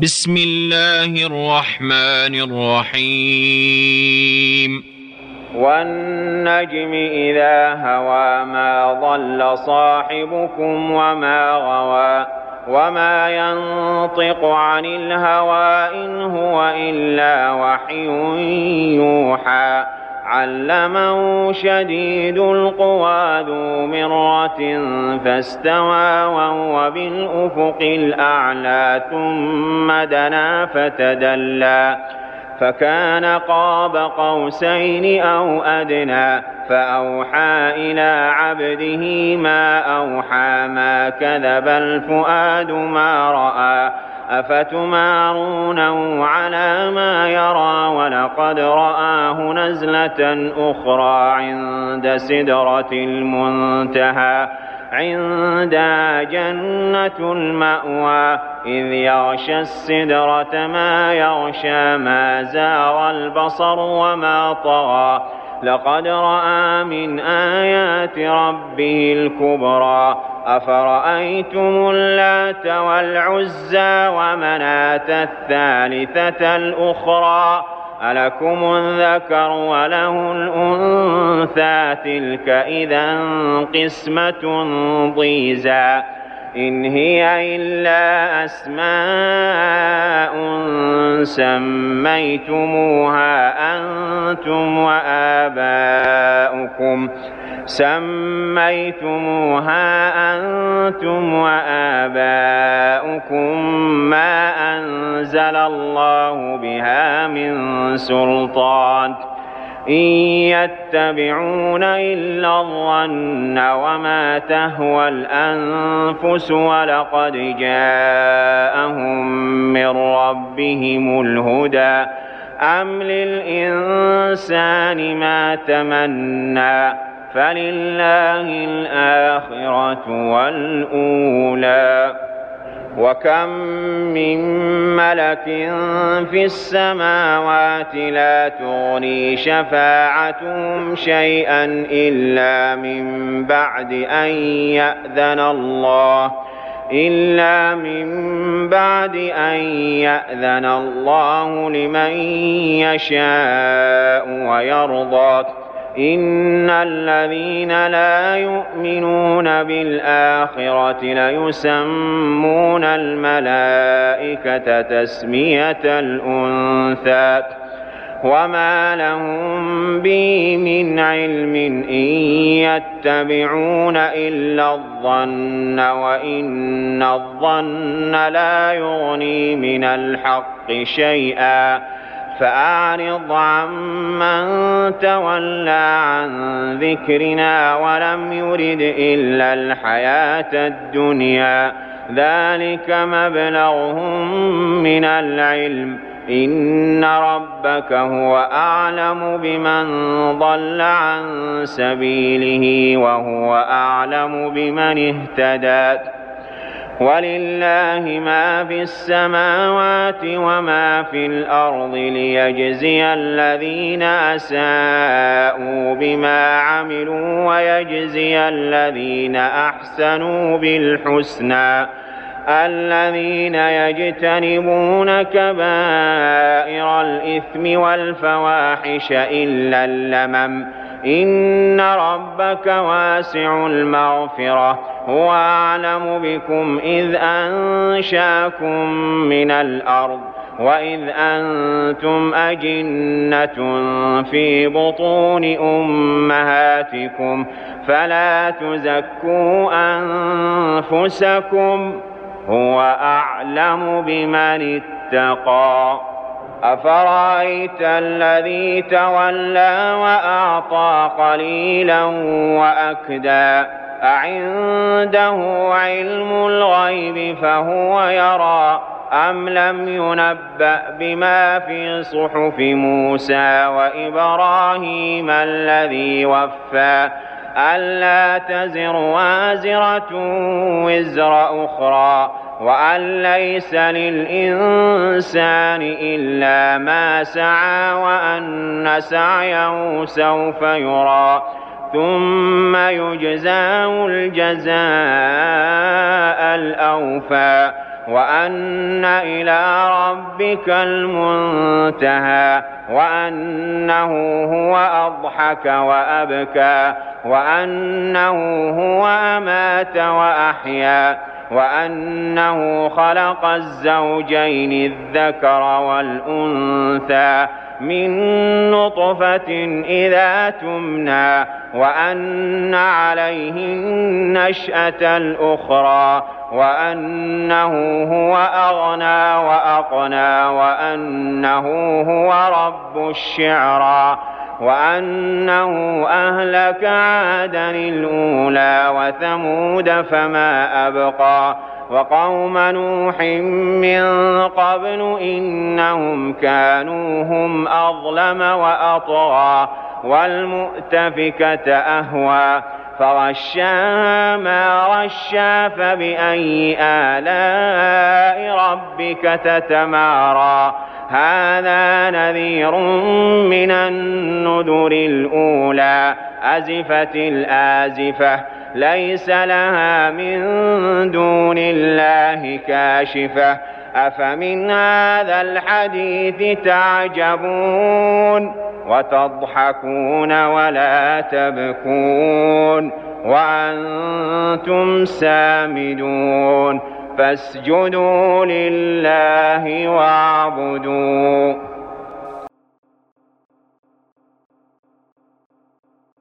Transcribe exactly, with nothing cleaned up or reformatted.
بسم الله الرحمن الرحيم والنجم إذا هوى ما ضل صاحبكم وما غوى وما ينطق عن الهوى إن هو إلا وحي يوحى علمه شديد القوى ذو مرة فاستوى وهو بالأفق الأعلى ثم دنا فتدلى فكان قاب قوسين أو أدنى فأوحى إلى عبده ما أوحى ما كذب الفؤاد ما رأى أفتمارونه على ما يرى ولقد رآه نزلة أخرى عند سدرة المنتهى عندها جنة المأوى إذ يغشى السدرة ما يغشى ما زاغ البصر وما طغى لقد رأى من آيات ربه الكبرى أفرأيتم اللات والعزى ومناة الثالثة الأخرى ألكم الذكر وله الأنثى تلك إذا قسمة ضيزى إن هي إلا أسماء سميتموها أنتم وآباؤكم سميتموها أنتم وآباؤكم ما أنزل الله بها من سلطان إن يتبعون إلا الظن وما تهوى الأنفس ولقد جاءهم من ربهم الهدى أم للإنسان ما تمنى فلله الآخرة والأولى وكم من ملك في السماوات لا تغني شفاعتهم شيئا إلا من بعد أن يأذن الله إلا من بعد أن يأذن الله لمن يشاء ويرضى إن الذين لا يؤمنون بالآخرة ليسمون الملائكة تسمية الأنثى وما لهم به من علم إن يتبعون إلا الظن وإن الظن لا يغني من الحق شيئا فأعرض عمن تولى عن ذكرنا ولم يرد إلا الحياة الدنيا ذلك مبلغهم من العلم إن ربك هو أعلم بمن ضل عن سبيله وهو أعلم بمن اهتدى ولله ما في السماوات وما في الأرض ليجزي الذين أساءوا بما عملوا ويجزي الذين أحسنوا بالحسنى الذين يجتنبون كبائر الإثم والفواحش إلا اللمم إن ربك واسع المغفرة هو أعلم بكم إذ أنشاكم من الأرض وإذ أنتم أجنة في بطون أمهاتكم فلا تزكوا أنفسكم هو أعلم بمن اتقى أفرأيت الذي تولى وأعطى قليلا وأكدى أعنده علم الغيب فهو يرى أم لم ينبأ بما في صحف موسى وإبراهيم الذي وفى ألا تزر وازرة وزر أخرى وأن ليس للإنسان إلا ما سعى وأن سعيه سوف يرى ثم يجزاه الجزاء الأوفى وأن إلى ربك المنتهى وأنه هو أضحك وأبكى وأنه هو أمات وأحيا وأنه خلق الزوجين الذكر والأنثى من نطفة إذا تمنى وأن عليه النشأة الأخرى وأنه هو أغنى وأقنى وأنه هو رب الشعرى وأنه أهلك عادا الأولى وثمود فما أبقى وقوم نوح من قبل إنهم كانوا هم أظلم وأطغى والمؤتفكة أهوى فغشاها ما غشا فبأي آلاء ربك تتمارى هذا نذير من النذر الأولى أزفت الآزفة ليس لها من دون الله كاشفة أفمن هذا الحديث تعجبون وتضحكون ولا تبكون وأنتم سامدون فاسجدوا لله واعبدوا